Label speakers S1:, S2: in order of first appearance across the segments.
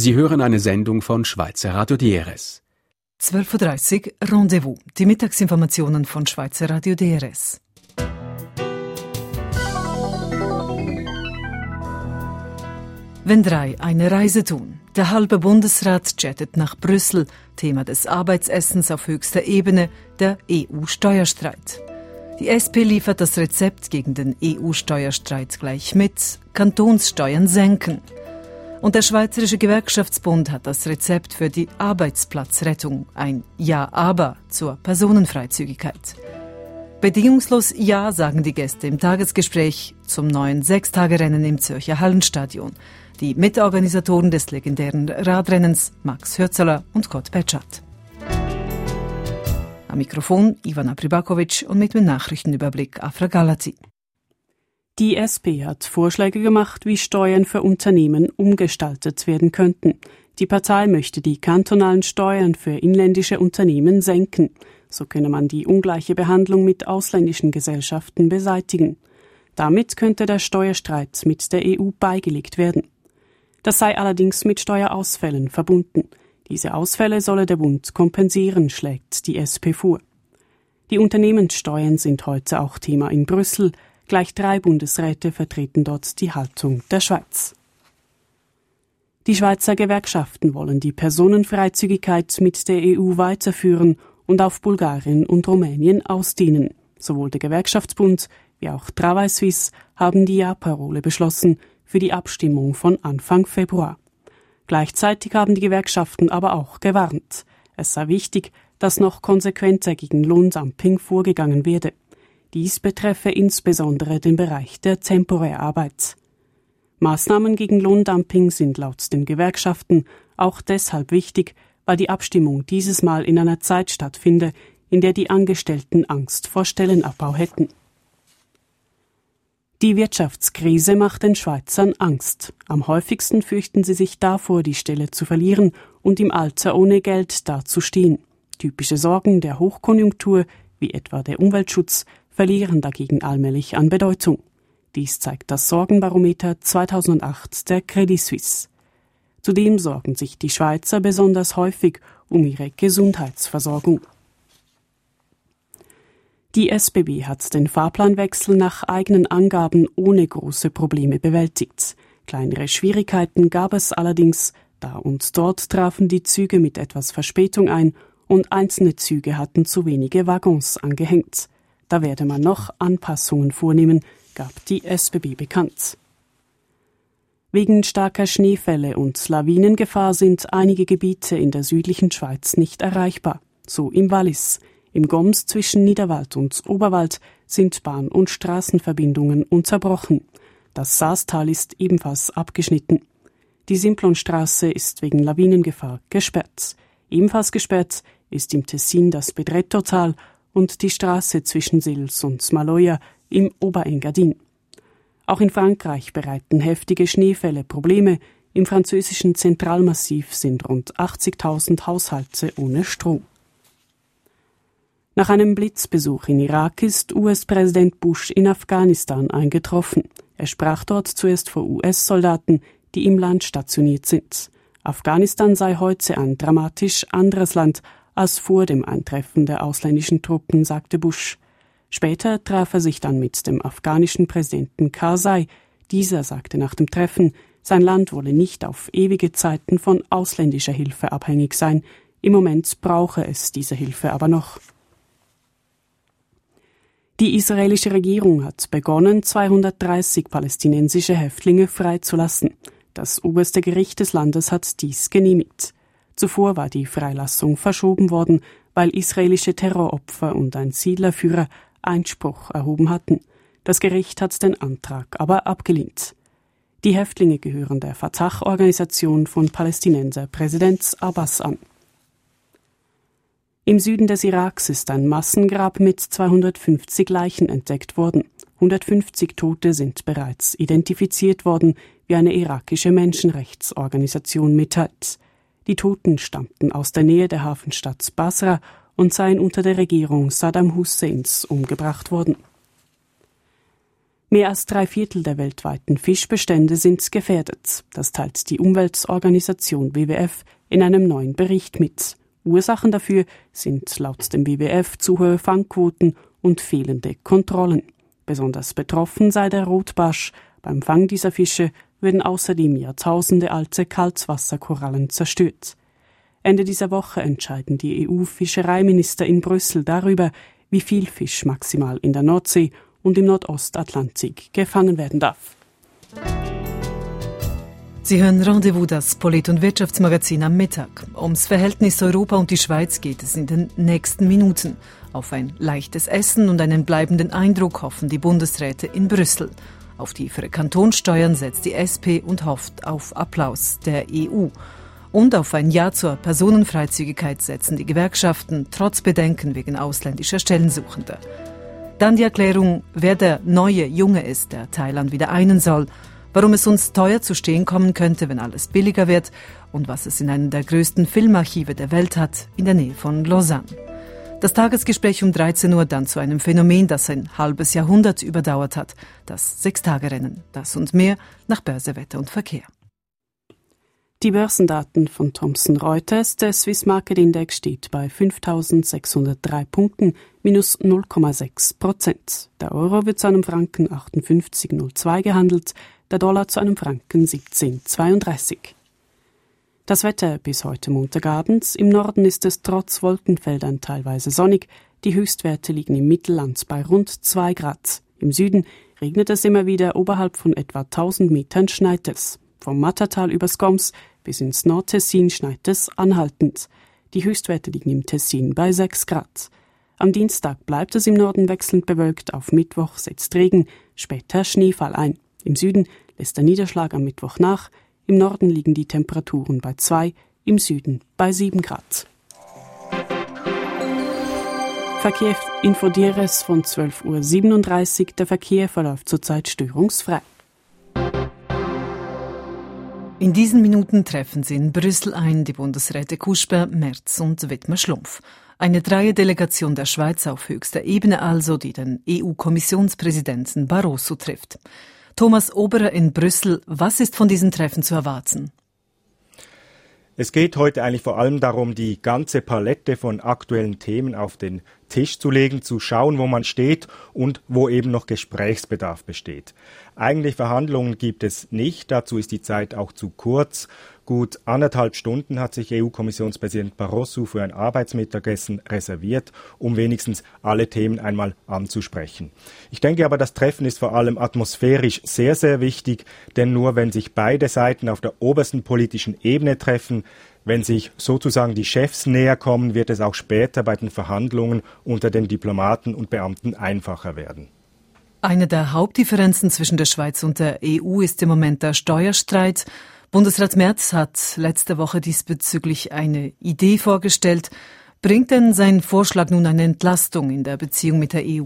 S1: Sie hören eine Sendung von Schweizer Radio DRS.
S2: 12.30 Uhr Rendezvous, die Mittagsinformationen von Schweizer Radio DRS. Wenn drei eine Reise tun. Der halbe Bundesrat jettet nach Brüssel. Thema des Arbeitsessens auf höchster Ebene, der EU-Steuerstreit. Die SP liefert das Rezept gegen den EU-Steuerstreit gleich mit. Kantonssteuern senken. Und der Schweizerische Gewerkschaftsbund hat das Rezept für die Arbeitsplatzrettung, ein Ja-Aber zur Personenfreizügigkeit. Bedingungslos Ja, sagen die Gäste im Tagesgespräch zum neuen 6-Tage-Rennen im Zürcher Hallenstadion. Die Mitorganisatoren des legendären Radrennens Max Hürzeler und Kurt Petschat. Am Mikrofon Ivana Pribakovic und mit dem Nachrichtenüberblick Afra Galati.
S3: Die SP hat Vorschläge gemacht, wie Steuern für Unternehmen umgestaltet werden könnten. Die Partei möchte die kantonalen Steuern für inländische Unternehmen senken. So könne man die ungleiche Behandlung mit ausländischen Gesellschaften beseitigen. Damit könnte der Steuerstreit mit der EU beigelegt werden. Das sei allerdings mit Steuerausfällen verbunden. Diese Ausfälle solle der Bund kompensieren, schlägt die SP vor. Die Unternehmenssteuern sind heute auch Thema in Brüssel. Gleich 3 Bundesräte vertreten dort die Haltung der Schweiz. Die Schweizer Gewerkschaften wollen die Personenfreizügigkeit mit der EU weiterführen und auf Bulgarien und Rumänien ausdehnen. Sowohl der Gewerkschaftsbund wie auch Travail Suisse haben die Ja-Parole beschlossen für die Abstimmung von Anfang Februar. Gleichzeitig haben die Gewerkschaften aber auch gewarnt. Es sei wichtig, dass noch konsequenter gegen Lohndumping vorgegangen werde. Dies betreffe insbesondere den Bereich der Temporärarbeit. Maßnahmen gegen Lohndumping sind laut den Gewerkschaften auch deshalb wichtig, weil die Abstimmung dieses Mal in einer Zeit stattfinde, in der die Angestellten Angst vor Stellenabbau hätten. Die Wirtschaftskrise macht den Schweizern Angst. Am häufigsten fürchten sie sich davor, die Stelle zu verlieren und im Alter ohne Geld dazustehen. Typische Sorgen der Hochkonjunktur, wie etwa der Umweltschutz, verlieren dagegen allmählich an Bedeutung. Dies zeigt das Sorgenbarometer 2008 der Credit Suisse. Zudem sorgen sich die Schweizer besonders häufig um ihre Gesundheitsversorgung. Die SBB hat den Fahrplanwechsel nach eigenen Angaben ohne große Probleme bewältigt. Kleinere Schwierigkeiten gab es allerdings, da und dort trafen die Züge mit etwas Verspätung ein und einzelne Züge hatten zu wenige Waggons angehängt. Da werde man noch Anpassungen vornehmen, gab die SBB bekannt. Wegen starker Schneefälle und Lawinengefahr sind einige Gebiete in der südlichen Schweiz nicht erreichbar, so im Wallis. Im Goms zwischen Niederwald und Oberwald sind Bahn- und Straßenverbindungen unterbrochen. Das Saastal ist ebenfalls abgeschnitten. Die Simplonstraße ist wegen Lawinengefahr gesperrt. Ebenfalls gesperrt ist im Tessin das Bedrettotal und die Straße zwischen Sils und Maloja im Oberengadin. Auch in Frankreich bereiten heftige Schneefälle Probleme. Im französischen Zentralmassiv sind rund 80.000 Haushalte ohne Strom. Nach einem Blitzbesuch in Irak ist US-Präsident Bush in Afghanistan eingetroffen. Er sprach dort zuerst vor US-Soldaten, die im Land stationiert sind. Afghanistan sei heute ein dramatisch anderes Land als vor dem Eintreffen der ausländischen Truppen, sagte Bush. Später traf er sich dann mit dem afghanischen Präsidenten Karzai. Dieser sagte nach dem Treffen, sein Land wolle nicht auf ewige Zeiten von ausländischer Hilfe abhängig sein. Im Moment brauche es diese Hilfe aber noch. Die israelische Regierung hat begonnen, 230 palästinensische Häftlinge freizulassen. Das oberste Gericht des Landes hat dies genehmigt. Zuvor war die Freilassung verschoben worden, weil israelische Terroropfer und ein Siedlerführer Einspruch erhoben hatten. Das Gericht hat den Antrag aber abgelehnt. Die Häftlinge gehören der Fatah-Organisation von Palästinenser-Präsident Abbas an. Im Süden des Iraks ist ein Massengrab mit 250 Leichen entdeckt worden. 150 Tote sind bereits identifiziert worden, wie eine irakische Menschenrechtsorganisation mitteilt. Die Toten stammten aus der Nähe der Hafenstadt Basra und seien unter der Regierung Saddam Husseins umgebracht worden. Mehr als 3/4 der weltweiten Fischbestände sind gefährdet. Das teilt die Umweltorganisation WWF in einem neuen Bericht mit. Ursachen dafür sind laut dem WWF zu hohe Fangquoten und fehlende Kontrollen. Besonders betroffen sei der Rotbarsch. Beim Fang dieser Fische werden außerdem jahrtausendealte Kaltwasserkorallen zerstört. Ende dieser Woche entscheiden die EU-Fischereiminister in Brüssel darüber, wie viel Fisch maximal in der Nordsee und im Nordostatlantik gefangen werden darf.
S2: Sie hören Rendezvous, das Polit- und Wirtschaftsmagazin am Mittag. Ums Verhältnis Europa und die Schweiz geht es in den nächsten Minuten. Auf ein leichtes Essen und einen bleibenden Eindruck hoffen die Bundesräte in Brüssel. Auf tiefere Kantonssteuern setzt die SP und hofft auf Applaus der EU. Und auf ein Ja zur Personenfreizügigkeit setzen die Gewerkschaften trotz Bedenken wegen ausländischer Stellensuchender. Dann die Erklärung, wer der neue Junge ist, der Thailand wieder einen soll, warum es uns teuer zu stehen kommen könnte, wenn alles billiger wird und was es in einem der größten Filmarchive der Welt hat, in der Nähe von Lausanne. Das Tagesgespräch um 13 Uhr dann zu einem Phänomen, das ein halbes Jahrhundert überdauert hat, das Sechstagerennen. Das und mehr nach Börse, Wetter und Verkehr.
S3: Die Börsendaten von Thomson Reuters, der Swiss Market Index steht bei 5.603 Punkten, minus 0,6%. Der Euro wird zu einem Franken 58,02 gehandelt, der Dollar zu einem Franken 17,32. Das Wetter bis heute Montagabend. Im Norden ist es trotz Wolkenfeldern teilweise sonnig. Die Höchstwerte liegen im Mittelland bei rund 2 Grad. Im Süden regnet es immer wieder, oberhalb von etwa 1000 Metern schneit es. Vom Mattertal über Skoms bis ins Nordtessin schneit es anhaltend. Die Höchstwerte liegen im Tessin bei 6 Grad. Am Dienstag bleibt es im Norden wechselnd bewölkt, auf Mittwoch setzt Regen, später Schneefall ein. Im Süden lässt der Niederschlag am Mittwoch nach, im Norden liegen die Temperaturen bei 2, im Süden bei 7 Grad. Verkehr Infodires von 12.37 Uhr, der Verkehr verläuft zurzeit störungsfrei.
S2: In diesen Minuten treffen sie in Brüssel ein, die Bundesräte Kusper, Merz und Wittmer-Schlumpf. Eine Dreierdelegation der Schweiz auf höchster Ebene also, die den EU-Kommissionspräsidenten Barroso trifft. Thomas Oberer in Brüssel, was ist von diesen Treffen zu erwarten?
S4: Es geht heute eigentlich vor allem darum, die ganze Palette von aktuellen Themen auf den Tisch zu legen, zu schauen, wo man steht und wo eben noch Gesprächsbedarf besteht. Eigentlich Verhandlungen gibt es nicht, dazu ist die Zeit auch zu kurz. Gut 1,5 Stunden hat sich EU-Kommissionspräsident Barroso für ein Arbeitsmittagessen reserviert, um wenigstens alle Themen einmal anzusprechen. Ich denke aber, das Treffen ist vor allem atmosphärisch sehr, sehr wichtig, denn nur wenn sich beide Seiten auf der obersten politischen Ebene treffen, wenn sich sozusagen die Chefs näher kommen, wird es auch später bei den Verhandlungen unter den Diplomaten und Beamten einfacher werden.
S2: Eine der Hauptdifferenzen zwischen der Schweiz und der EU ist im Moment der Steuerstreit. Bundesrat Merz hat letzte Woche diesbezüglich eine Idee vorgestellt. Bringt denn sein Vorschlag nun eine Entlastung in der Beziehung mit der EU?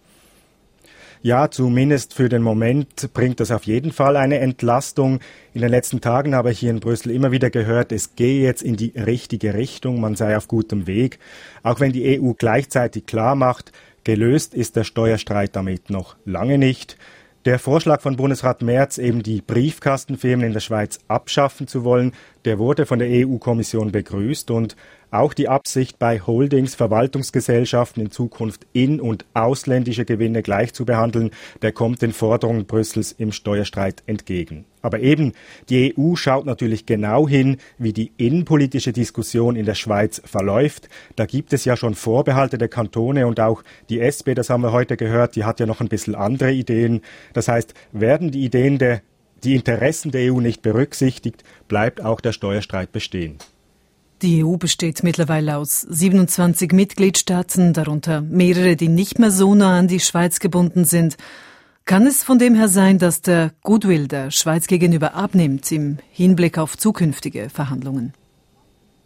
S4: Ja, zumindest für den Moment bringt das auf jeden Fall eine Entlastung. In den letzten Tagen habe ich hier in Brüssel immer wieder gehört, es gehe jetzt in die richtige Richtung, man sei auf gutem Weg. Auch wenn die EU gleichzeitig klar macht, gelöst ist der Steuerstreit damit noch lange nicht. Der Vorschlag von Bundesrat Merz, eben die Briefkastenfirmen in der Schweiz abschaffen zu wollen, der wurde von der EU-Kommission begrüßt und auch die Absicht, bei Holdings, Verwaltungsgesellschaften in Zukunft in- und ausländische Gewinne gleich zu behandeln, der kommt den Forderungen Brüssels im Steuerstreit entgegen. Aber eben, die EU schaut natürlich genau hin, wie die innenpolitische Diskussion in der Schweiz verläuft. Da gibt es ja schon Vorbehalte der Kantone und auch die SP, das haben wir heute gehört, die hat ja noch ein bisschen andere Ideen. Das heißt, werden die Interessen der EU nicht berücksichtigt, bleibt auch der Steuerstreit bestehen.
S2: Die EU besteht mittlerweile aus 27 Mitgliedstaaten, darunter mehrere, die nicht mehr so nah an die Schweiz gebunden sind. Kann es von dem her sein, dass der Goodwill der Schweiz gegenüber abnimmt im Hinblick auf zukünftige Verhandlungen?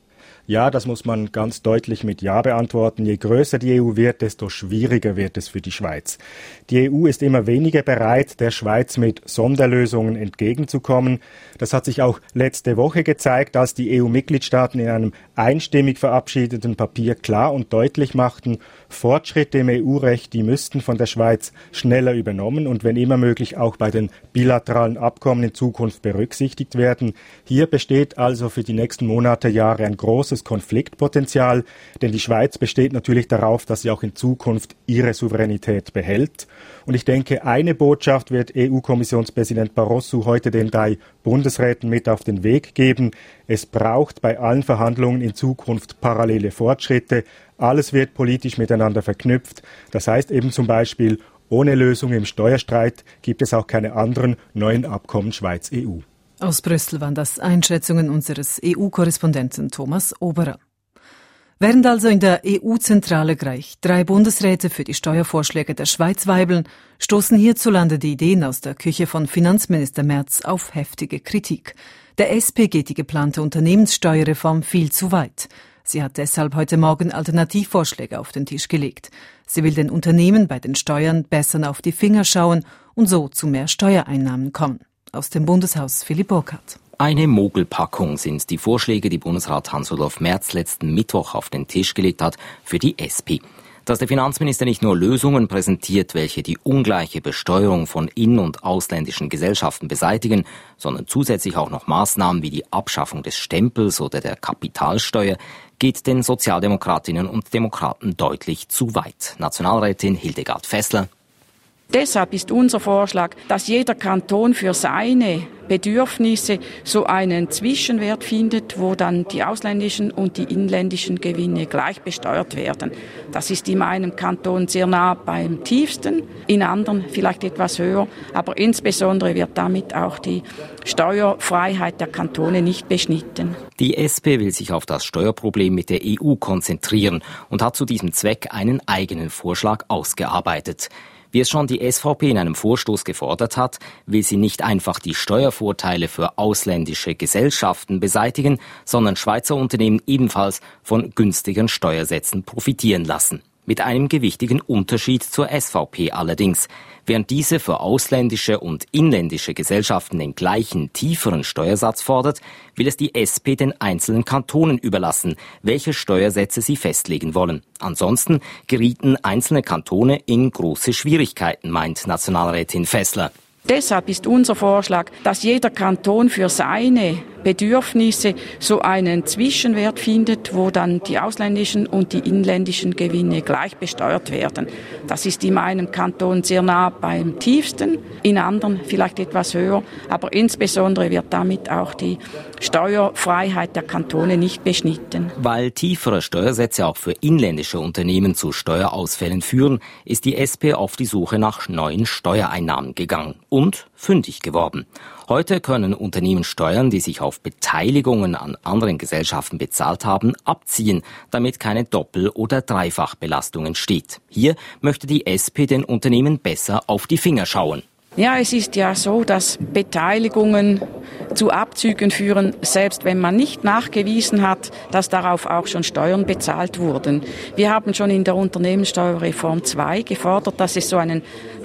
S4: Ja, das muss man ganz deutlich mit Ja beantworten. Je größer die EU wird, desto schwieriger wird es für die Schweiz. Die EU ist immer weniger bereit, der Schweiz mit Sonderlösungen entgegenzukommen. Das hat sich auch letzte Woche gezeigt, als die EU-Mitgliedstaaten in einem einstimmig verabschiedeten Papier klar und deutlich machten, Fortschritte im EU-Recht, die müssten von der Schweiz schneller übernommen und wenn immer möglich auch bei den bilateralen Abkommen in Zukunft berücksichtigt werden. Hier besteht also für die nächsten Monate, Jahre ein großes Konfliktpotenzial, denn die Schweiz besteht natürlich darauf, dass sie auch in Zukunft ihre Souveränität behält. Und ich denke, eine Botschaft wird EU-Kommissionspräsident Barroso heute den 3 Bundesräten mit auf den Weg geben. Es braucht bei allen Verhandlungen in Zukunft parallele Fortschritte. Alles wird politisch miteinander verknüpft. Das heißt eben zum Beispiel, ohne Lösung im Steuerstreit gibt es auch keine anderen neuen Abkommen Schweiz-EU.
S2: Aus Brüssel waren das Einschätzungen unseres EU-Korrespondenten Thomas Oberer. Während also in der EU-Zentrale gleich 3 Bundesräte für die Steuervorschläge der Schweiz weibeln, stoßen hierzulande die Ideen aus der Küche von Finanzminister Merz auf heftige Kritik. Der SP geht die geplante Unternehmenssteuerreform viel zu weit. Sie hat deshalb heute Morgen Alternativvorschläge auf den Tisch gelegt. Sie will den Unternehmen bei den Steuern besser auf die Finger schauen und so zu mehr Steuereinnahmen kommen. Aus dem Bundeshaus Philipp Burkhardt.
S5: Eine Mogelpackung sind die Vorschläge, die Bundesrat Hans-Rudolf Merz letzten Mittwoch auf den Tisch gelegt hat für die SP. Dass der Finanzminister nicht nur Lösungen präsentiert, welche die ungleiche Besteuerung von in- und ausländischen Gesellschaften beseitigen, sondern zusätzlich auch noch Maßnahmen wie die Abschaffung des Stempels oder der Kapitalsteuer, geht den Sozialdemokratinnen und Demokraten deutlich zu weit. Nationalrätin Hildegard Fessler.
S6: Deshalb ist unser Vorschlag, dass jeder Kanton für seine Bedürfnisse so einen Zwischenwert findet, wo dann die ausländischen und die inländischen Gewinne gleich besteuert werden. Das ist in meinem Kanton sehr nah beim tiefsten, in anderen vielleicht etwas höher, aber insbesondere wird damit auch die Steuerfreiheit der Kantone nicht beschnitten.
S5: Die SP will sich auf das Steuerproblem mit der EU konzentrieren und hat zu diesem Zweck einen eigenen Vorschlag ausgearbeitet. Wie es schon die SVP in einem Vorstoß gefordert hat, will sie nicht einfach die Steuervorteile für ausländische Gesellschaften beseitigen, sondern Schweizer Unternehmen ebenfalls von günstigen Steuersätzen profitieren lassen. Mit einem gewichtigen Unterschied zur SVP allerdings. Während diese für ausländische und inländische Gesellschaften den gleichen, tieferen Steuersatz fordert, will es die SP den einzelnen Kantonen überlassen, welche Steuersätze sie festlegen wollen. Ansonsten gerieten einzelne Kantone in große Schwierigkeiten, meint Nationalrätin Fessler.
S6: Deshalb ist unser Vorschlag, dass jeder Kanton für seine Bedürfnisse so einen Zwischenwert findet, wo dann die ausländischen und die inländischen Gewinne gleich besteuert werden. Das ist in meinem Kanton sehr nah beim tiefsten, in anderen vielleicht etwas höher, aber insbesondere wird damit auch die Steuerfreiheit der Kantone nicht beschnitten.
S5: Weil tiefere Steuersätze auch für inländische Unternehmen zu Steuerausfällen führen, ist die SP auf die Suche nach neuen Steuereinnahmen gegangen und fündig geworden. Heute können Unternehmen Steuern, die sich auf Beteiligungen an anderen Gesellschaften bezahlt haben, abziehen, damit keine Doppel- oder Dreifachbelastung entsteht. Hier möchte die SP den Unternehmen besser auf die Finger schauen.
S6: Ja, es ist ja so, dass Beteiligungen zu Abzügen führen, selbst wenn man nicht nachgewiesen hat, dass darauf auch schon Steuern bezahlt wurden. Wir haben schon in der Unternehmenssteuerreform 2 gefordert, dass es so einen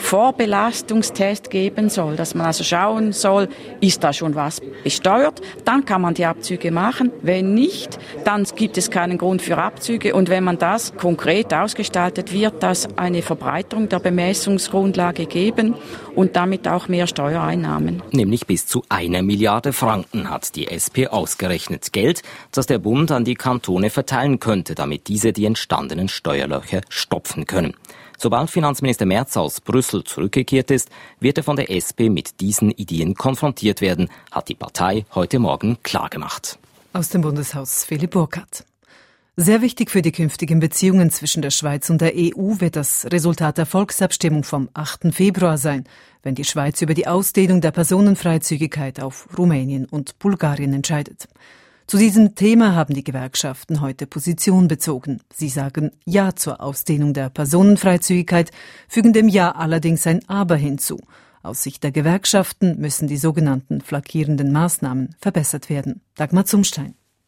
S6: Vorbelastungstest geben soll, dass man also schauen soll, ist da schon was besteuert, dann kann man die Abzüge machen. Wenn nicht, dann gibt es keinen Grund für Abzüge und wenn man das konkret ausgestaltet, wird das eine Verbreiterung der Bemessungsgrundlage geben und damit auch mehr Steuereinnahmen.
S5: Nämlich bis zu 1 Milliarde Franken hat die SP ausgerechnet. Geld, das der Bund an die Kantone verteilen könnte, damit diese die entstandenen Steuerlöcher stopfen können. Sobald Finanzminister Merz aus Brüssel zurückgekehrt ist, wird er von der SP mit diesen Ideen konfrontiert werden, hat die Partei heute Morgen klargemacht.
S2: Aus dem Bundeshaus Philipp Burkhardt. Sehr wichtig für die künftigen Beziehungen zwischen der Schweiz und der EU wird das Resultat der Volksabstimmung vom 8. Februar sein, wenn die Schweiz über die Ausdehnung der Personenfreizügigkeit auf Rumänien und Bulgarien entscheidet. Zu diesem Thema haben die Gewerkschaften heute Position bezogen. Sie sagen Ja zur Ausdehnung der Personenfreizügigkeit, fügen dem Ja allerdings ein Aber hinzu. Aus Sicht der Gewerkschaften müssen die sogenannten flankierenden Maßnahmen verbessert werden. Dagmar Zumstein.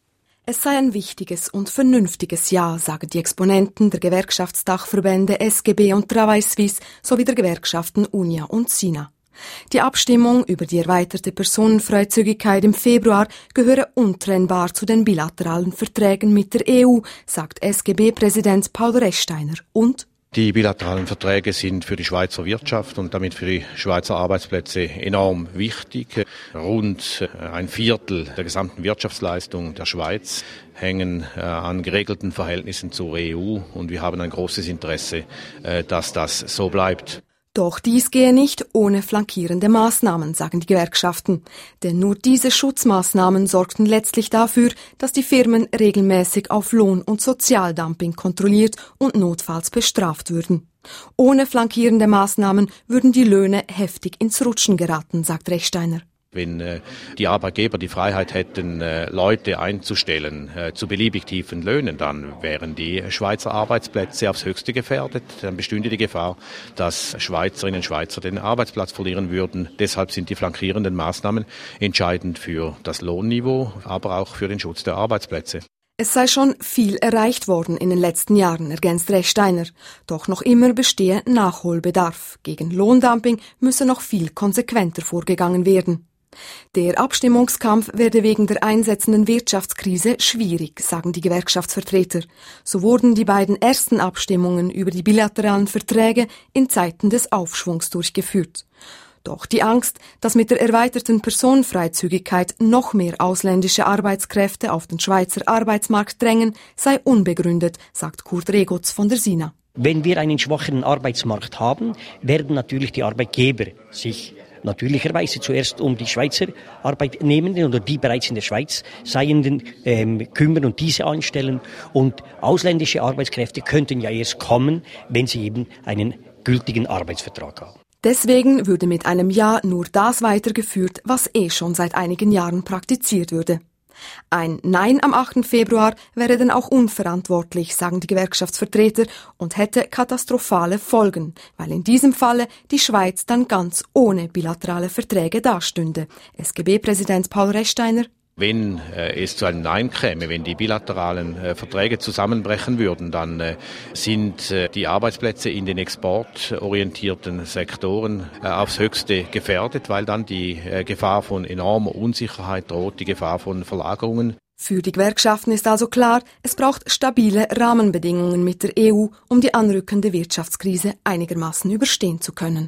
S7: Es sei ein wichtiges und vernünftiges Jahr, sagen die Exponenten der Gewerkschaftsdachverbände SGB und Travail Suisse sowie der Gewerkschaften UNIA und SINA. Die Abstimmung über die erweiterte Personenfreizügigkeit im Februar gehöre untrennbar zu den bilateralen Verträgen mit der EU, sagt SGB-Präsident Paul Rechsteiner. Und
S8: die bilateralen Verträge sind für die Schweizer Wirtschaft und damit für die Schweizer Arbeitsplätze enorm wichtig. Rund ein Viertel der gesamten Wirtschaftsleistung der Schweiz hängen an geregelten Verhältnissen zur EU und wir haben ein großes Interesse, dass das so bleibt.
S7: Doch dies gehe nicht ohne flankierende Maßnahmen, sagen die Gewerkschaften. Denn nur diese Schutzmaßnahmen sorgten letztlich dafür, dass die Firmen regelmäßig auf Lohn- und Sozialdumping kontrolliert und notfalls bestraft würden. Ohne flankierende Maßnahmen würden die Löhne heftig ins Rutschen geraten, sagt Rechsteiner.
S8: Wenn die Arbeitgeber die Freiheit hätten, Leute einzustellen zu beliebig tiefen Löhnen, dann wären die Schweizer Arbeitsplätze aufs Höchste gefährdet. Dann bestünde die Gefahr, dass Schweizerinnen und Schweizer den Arbeitsplatz verlieren würden. Deshalb sind die flankierenden Maßnahmen entscheidend für das Lohnniveau, aber auch für den Schutz der Arbeitsplätze.
S7: Es sei schon viel erreicht worden in den letzten Jahren, ergänzt Rechsteiner. Doch noch immer bestehe Nachholbedarf. Gegen Lohndumping müsse noch viel konsequenter vorgegangen werden. Der Abstimmungskampf werde wegen der einsetzenden Wirtschaftskrise schwierig, sagen die Gewerkschaftsvertreter. So wurden die beiden ersten Abstimmungen über die bilateralen Verträge in Zeiten des Aufschwungs durchgeführt. Doch die Angst, dass mit der erweiterten Personenfreizügigkeit noch mehr ausländische Arbeitskräfte auf den Schweizer Arbeitsmarkt drängen, sei unbegründet, sagt Kurt Regotz von der SINA.
S9: Wenn wir einen schwacheren Arbeitsmarkt haben, werden natürlich die Arbeitgeber sich natürlicherweise zuerst um die Schweizer Arbeitnehmenden oder die bereits in der Schweiz Seienden kümmern und diese einstellen. Und ausländische Arbeitskräfte könnten ja erst kommen, wenn sie eben einen gültigen Arbeitsvertrag haben.
S7: Deswegen würde mit einem Ja nur das weitergeführt, was schon seit einigen Jahren praktiziert würde. Ein Nein am 8. Februar wäre dann auch unverantwortlich, sagen die Gewerkschaftsvertreter, und hätte katastrophale Folgen, weil in diesem Falle die Schweiz dann ganz ohne bilaterale Verträge dastünde. SGB-Präsident Paul Rechsteiner:
S8: Wenn es zu einem Nein käme, wenn die bilateralen Verträge zusammenbrechen würden, dann sind die Arbeitsplätze in den exportorientierten Sektoren aufs Höchste gefährdet, weil dann die Gefahr von enormer Unsicherheit droht, die Gefahr von Verlagerungen.
S7: Für die Gewerkschaften ist also klar, es braucht stabile Rahmenbedingungen mit der EU, um die anrückende Wirtschaftskrise einigermaßen überstehen zu können.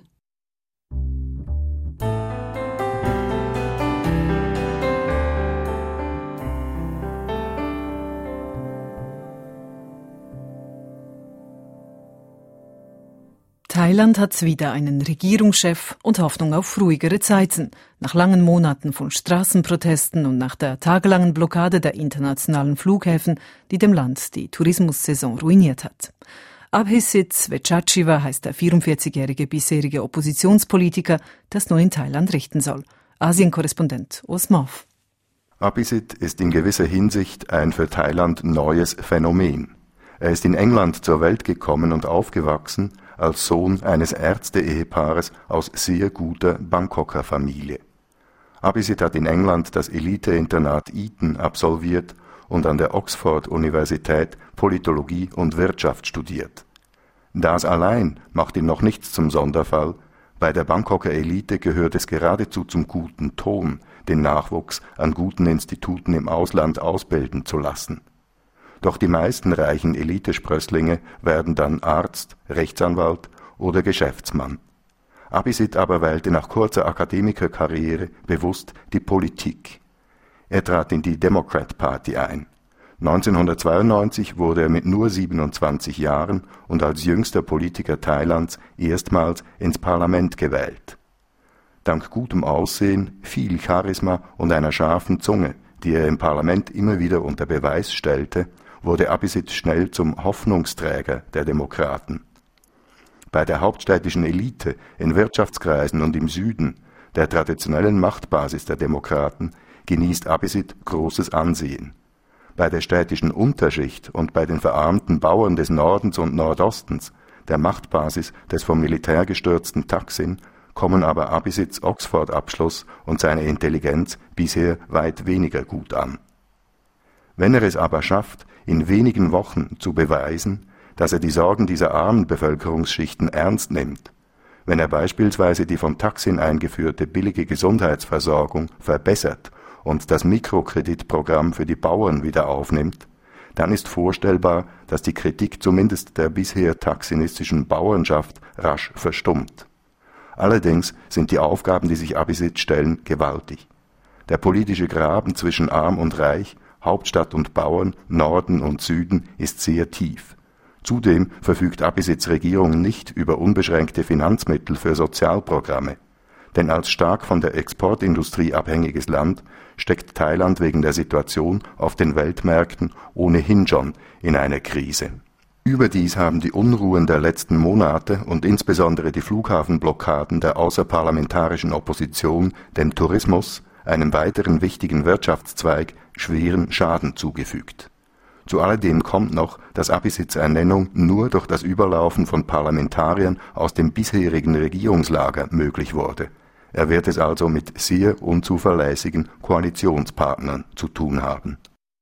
S2: Thailand hat wieder einen Regierungschef und Hoffnung auf ruhigere Zeiten. Nach langen Monaten von Straßenprotesten und nach der tagelangen Blockade der internationalen Flughäfen, die dem Land die Tourismussaison ruiniert hat. Abhisit Vechachiva heißt der 44-jährige bisherige Oppositionspolitiker, das nun in Thailand richten soll. Asienkorrespondent Osmov.
S10: Abhisit ist in gewisser Hinsicht ein für Thailand neues Phänomen. Er ist in England zur Welt gekommen und aufgewachsen als Sohn eines Ärzte-Ehepaares aus sehr guter Bangkoker Familie. Abhisit hat in England das Elite-Internat Eton absolviert und an der Oxford-Universität Politologie und Wirtschaft studiert. Das allein macht ihn noch nichts zum Sonderfall. Bei der Bangkoker Elite gehört es geradezu zum guten Ton, den Nachwuchs an guten Instituten im Ausland ausbilden zu lassen. Doch die meisten reichen Elitesprösslinge werden dann Arzt, Rechtsanwalt oder Geschäftsmann. Abhisit aber wählte nach kurzer Akademikerkarriere bewusst die Politik. Er trat in die Democrat Party ein. 1992 wurde er mit nur 27 Jahren und als jüngster Politiker Thailands erstmals ins Parlament gewählt. Dank gutem Aussehen, viel Charisma und einer scharfen Zunge, die er im Parlament immer wieder unter Beweis stellte, wurde Abhisit schnell zum Hoffnungsträger der Demokraten. Bei der hauptstädtischen Elite, in Wirtschaftskreisen und im Süden, der traditionellen Machtbasis der Demokraten, genießt Abhisit großes Ansehen. Bei der städtischen Unterschicht und bei den verarmten Bauern des Nordens und Nordostens, der Machtbasis des vom Militär gestürzten Thaksin, kommen aber Abhisits Oxford-Abschluss und seine Intelligenz bisher weit weniger gut an. Wenn er es aber schafft, in wenigen Wochen zu beweisen, dass er die Sorgen dieser armen Bevölkerungsschichten ernst nimmt, wenn er beispielsweise die von Thaksin eingeführte billige Gesundheitsversorgung verbessert und das Mikrokreditprogramm für die Bauern wieder aufnimmt, dann ist vorstellbar, dass die Kritik zumindest der bisher thaksinistischen Bauernschaft rasch verstummt. Allerdings sind die Aufgaben, die sich Abhisit stellen, gewaltig. Der politische Graben zwischen Arm und Reich, Hauptstadt und Bauern, Norden und Süden ist sehr tief. Zudem verfügt Abhisits Regierung nicht über unbeschränkte Finanzmittel für Sozialprogramme. Denn als stark von der Exportindustrie abhängiges Land steckt Thailand wegen der Situation auf den Weltmärkten ohnehin schon in einer Krise. Überdies haben die Unruhen der letzten Monate und insbesondere die Flughafenblockaden der außerparlamentarischen Opposition dem Tourismus, einem weiteren wichtigen Wirtschaftszweig, schweren Schaden zugefügt. Zu alledem kommt noch, dass Abhisits Ernennung nur durch das Überlaufen von Parlamentariern aus dem bisherigen Regierungslager möglich wurde. Er wird es also mit sehr unzuverlässigen Koalitionspartnern zu tun haben.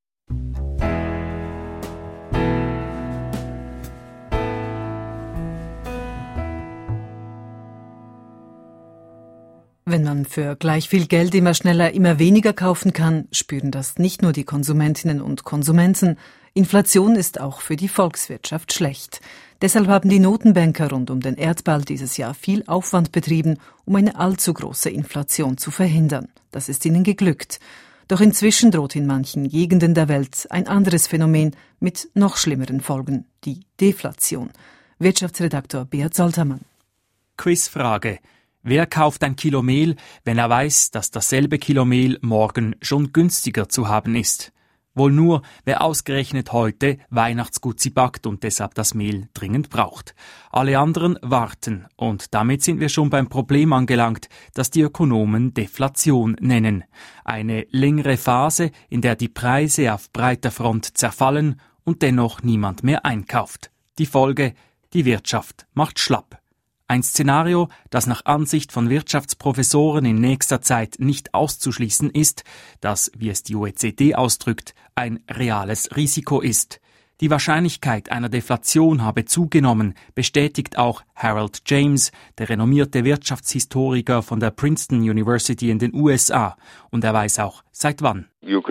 S2: Wenn man für gleich viel Geld immer schneller immer weniger kaufen kann, spüren das nicht nur die Konsumentinnen und Konsumenten. Inflation ist auch für die Volkswirtschaft schlecht. Deshalb haben die Notenbanker rund um den Erdball dieses Jahr viel Aufwand betrieben, um eine allzu große Inflation zu verhindern. Das ist ihnen geglückt. Doch inzwischen droht in manchen Gegenden der Welt ein anderes Phänomen mit noch schlimmeren Folgen, die Deflation. Wirtschaftsredaktor Beat Saltermann.
S11: Quizfrage. Wer kauft ein Kilo Mehl, wenn er weiß, dass dasselbe Kilo Mehl morgen schon günstiger zu haben ist? Wohl nur, wer ausgerechnet heute Weihnachtsgutzi backt und deshalb das Mehl dringend braucht. Alle anderen warten und damit sind wir schon beim Problem angelangt, das die Ökonomen Deflation nennen. Eine längere Phase, in der die Preise auf breiter Front zerfallen und dennoch niemand mehr einkauft. Die Folge: die Wirtschaft macht schlapp. Ein Szenario, das nach Ansicht von Wirtschaftsprofessoren in nächster Zeit nicht auszuschließen ist, das, wie es die OECD ausdrückt, ein reales Risiko ist. Die Wahrscheinlichkeit einer Deflation habe zugenommen, bestätigt auch Harold James, der renommierte Wirtschaftshistoriker von der Princeton University in den USA. Und er weiß auch, seit wann.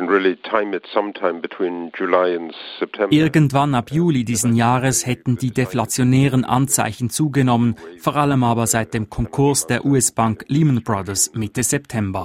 S11: Irgendwann ab Juli diesen Jahres hätten die deflationären Anzeichen zugenommen, vor allem aber seit dem Konkurs der US-Bank Lehman Brothers Mitte September.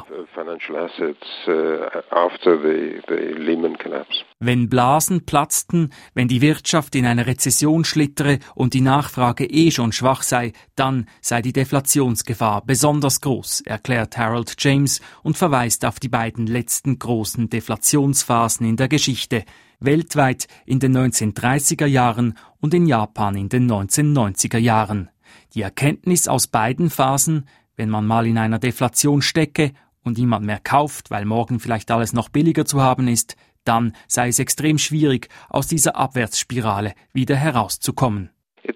S11: Wenn Blasen platzten, wenn die Wirtschaft in eine Rezession schlittere und die Nachfrage schon schwach sei, dann sei die Deflationsgefahr besonders groß, erklärt Harold James und verweist auf die beiden letzten großen Deflationsphasen in der Geschichte, weltweit in den 1930er Jahren und in Japan in den 1990er Jahren. Die Erkenntnis aus beiden Phasen: wenn man mal in einer Deflation stecke und niemand mehr kauft, weil morgen vielleicht alles noch billiger zu haben ist, dann sei es extrem schwierig, aus dieser Abwärtsspirale wieder herauszukommen.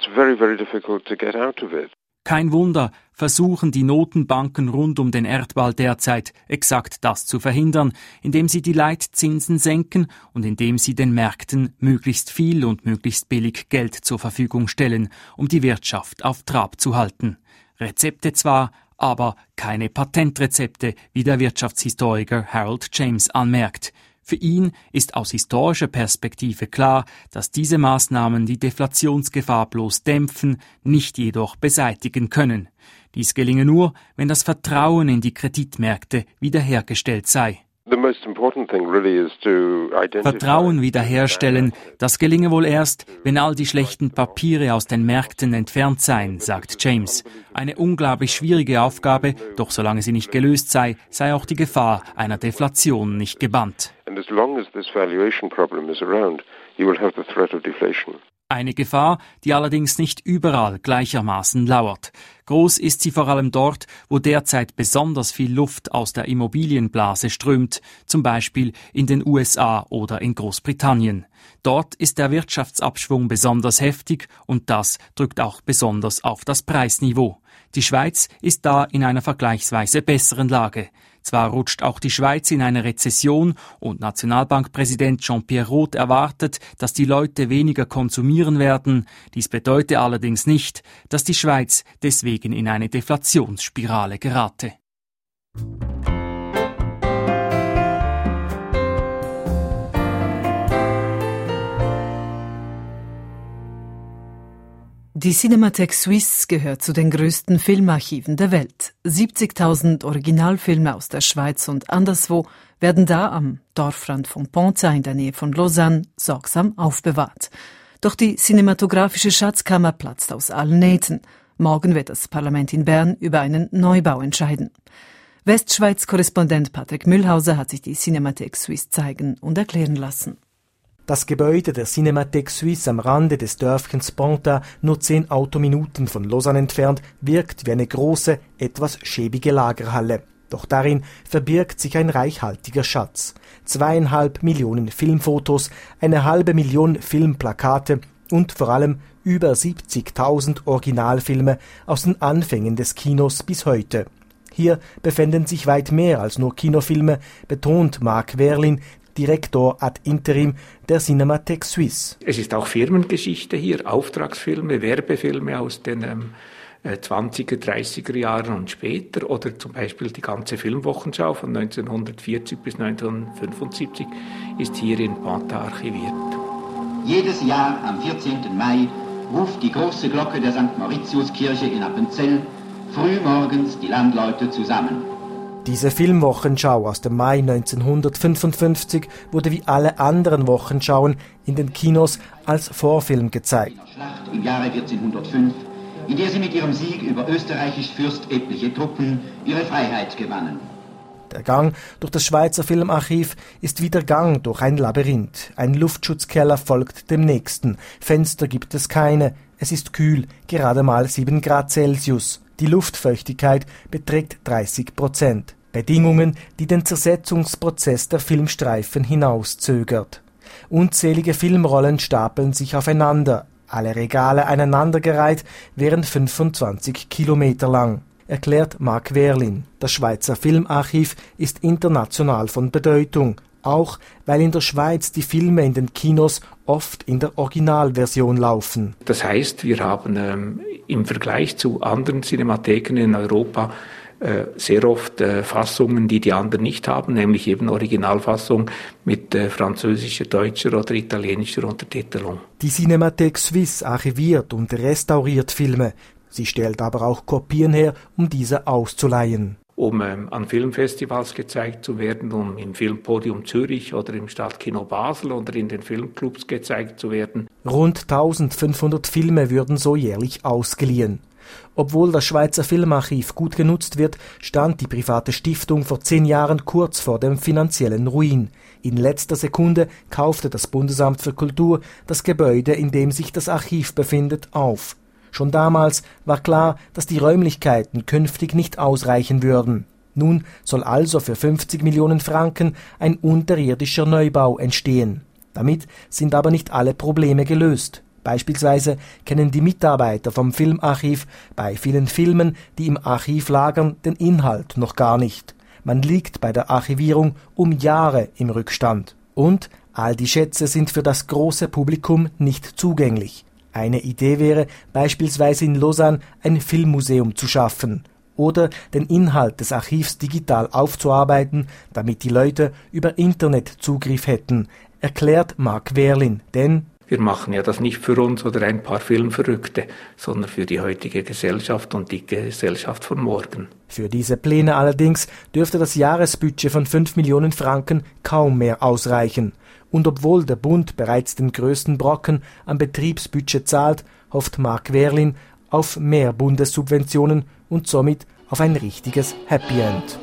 S11: Kein Wunder, versuchen die Notenbanken rund um den Erdball derzeit exakt das zu verhindern, indem sie die Leitzinsen senken und indem sie den Märkten möglichst viel und möglichst billig Geld zur Verfügung stellen, um die Wirtschaft auf Trab zu halten. Rezepte zwar, aber keine Patentrezepte, wie der Wirtschaftshistoriker Harold James anmerkt. Für ihn ist aus historischer Perspektive klar, dass diese Maßnahmen die Deflationsgefahr bloß dämpfen, nicht jedoch beseitigen können. Dies gelinge nur, wenn das Vertrauen in die Kreditmärkte wiederhergestellt sei. Vertrauen wiederherstellen, das gelinge wohl erst, wenn all die schlechten Papiere aus den Märkten entfernt seien, sagt James. Eine unglaublich schwierige Aufgabe, doch solange sie nicht gelöst sei, sei auch die Gefahr einer Deflation nicht gebannt. Eine Gefahr, die allerdings nicht überall gleichermaßen lauert. Groß ist sie vor allem dort, wo derzeit besonders viel Luft aus der Immobilienblase strömt, zum Beispiel in den USA oder in Großbritannien. Dort ist der Wirtschaftsabschwung besonders heftig und das drückt auch besonders auf das Preisniveau. Die Schweiz ist da in einer vergleichsweise besseren Lage. Zwar rutscht auch die Schweiz in eine Rezession und Nationalbankpräsident Jean-Pierre Roth erwartet, dass die Leute weniger konsumieren werden. Dies bedeutet allerdings nicht, dass die Schweiz deswegen in eine Deflationsspirale gerate.
S2: Die Cinémathèque Suisse gehört zu den größten Filmarchiven der Welt. 70.000 Originalfilme aus der Schweiz und anderswo werden da am Dorfrand von Ponza in der Nähe von Lausanne sorgsam aufbewahrt. Doch die cinematografische Schatzkammer platzt aus allen Nähten. Morgen wird das Parlament in Bern über einen Neubau entscheiden. Westschweiz-Korrespondent Patrick Mühlhauser hat sich die Cinémathèque Suisse zeigen und erklären lassen.
S12: Das Gebäude der Cinémathèque Suisse am Rande des Dörfchens Ponta, nur 10 Autominuten von Lausanne entfernt, wirkt wie eine große, etwas schäbige Lagerhalle. Doch darin verbirgt sich ein reichhaltiger Schatz. 2,5 Millionen Filmfotos, 1,5 Million Filmplakate und vor allem über 70.000 Originalfilme aus den Anfängen des Kinos bis heute. Hier befinden sich weit mehr als nur Kinofilme, betont Marc Werlin, Direktor ad interim der Cinémathèque Suisse.
S13: Es ist auch Firmengeschichte hier, Auftragsfilme, Werbefilme aus den 20er, 30er Jahren und später oder zum Beispiel die ganze Filmwochenschau von 1940 bis 1975 ist hier in Ponta archiviert.
S14: Jedes Jahr am 14. Mai ruft die große Glocke der St. Mauritiuskirche in Appenzell frühmorgens die Landleute zusammen.
S12: Diese Filmwochenschau aus dem Mai 1955 wurde wie alle anderen Wochenschauen in den Kinos als Vorfilm gezeigt.
S14: Schlacht im Jahre 1405, in der sie mit ihrem Sieg über österreichisch-fürstäbliche Truppen ihre Freiheit gewannen.
S12: Der Gang durch das Schweizer Filmarchiv ist wie der Gang durch ein Labyrinth. Ein Luftschutzkeller folgt dem nächsten. Fenster gibt es keine. Es ist kühl, gerade mal 7 Grad Celsius. Die Luftfeuchtigkeit beträgt 30%. Bedingungen, die den Zersetzungsprozess der Filmstreifen hinauszögert. Unzählige Filmrollen stapeln sich aufeinander. Alle Regale aneinandergereiht wären 25 Kilometer lang, erklärt Marc Werlin. Das Schweizer Filmarchiv ist international von Bedeutung, auch weil in der Schweiz die Filme in den Kinos oft in der Originalversion laufen.
S13: Das heißt, wir haben im Vergleich zu anderen Cinematheken in Europa sehr oft Fassungen, die anderen nicht haben, nämlich eben Originalfassung mit französischer, deutscher oder italienischer Untertitelung.
S12: Die Cinémathèque Suisse archiviert und restauriert Filme. Sie stellt aber auch Kopien her, um diese auszuleihen.
S13: Um an Filmfestivals gezeigt zu werden, um im Filmpodium Zürich oder im Stadtkino Basel oder in den Filmclubs gezeigt zu werden.
S12: Rund 1500 Filme würden so jährlich ausgeliehen. Obwohl das Schweizer Filmarchiv gut genutzt wird, stand die private Stiftung vor 10 Jahren kurz vor dem finanziellen Ruin. In letzter Sekunde kaufte das Bundesamt für Kultur das Gebäude, in dem sich das Archiv befindet, auf. Schon damals war klar, dass die Räumlichkeiten künftig nicht ausreichen würden. Nun soll also für 50 Millionen Franken ein unterirdischer Neubau entstehen. Damit sind aber nicht alle Probleme gelöst. Beispielsweise kennen die Mitarbeiter vom Filmarchiv bei vielen Filmen, die im Archiv lagern, den Inhalt noch gar nicht. Man liegt bei der Archivierung um Jahre im Rückstand. Und all die Schätze sind für das große Publikum nicht zugänglich. Eine Idee wäre, beispielsweise in Lausanne ein Filmmuseum zu schaffen oder den Inhalt des Archivs digital aufzuarbeiten, damit die Leute über Internet Zugriff hätten, erklärt Marc Werlin, denn
S13: wir machen ja das nicht für uns oder ein paar Filmverrückte, sondern für die heutige Gesellschaft und die Gesellschaft von morgen.
S12: Für diese Pläne allerdings dürfte das Jahresbudget von 5 Millionen Franken kaum mehr ausreichen. Und obwohl der Bund bereits den größten Brocken am Betriebsbudget zahlt, hofft Marc Werlin auf mehr Bundessubventionen und somit auf ein richtiges Happy End.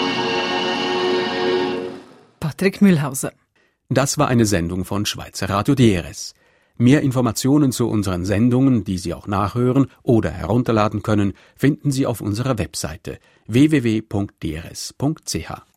S2: Patrick Mühlhauser.
S1: Das war eine Sendung von Schweizer Radio DRS. Mehr Informationen zu unseren Sendungen, die Sie auch nachhören oder herunterladen können, finden Sie auf unserer Webseite www.drs.ch.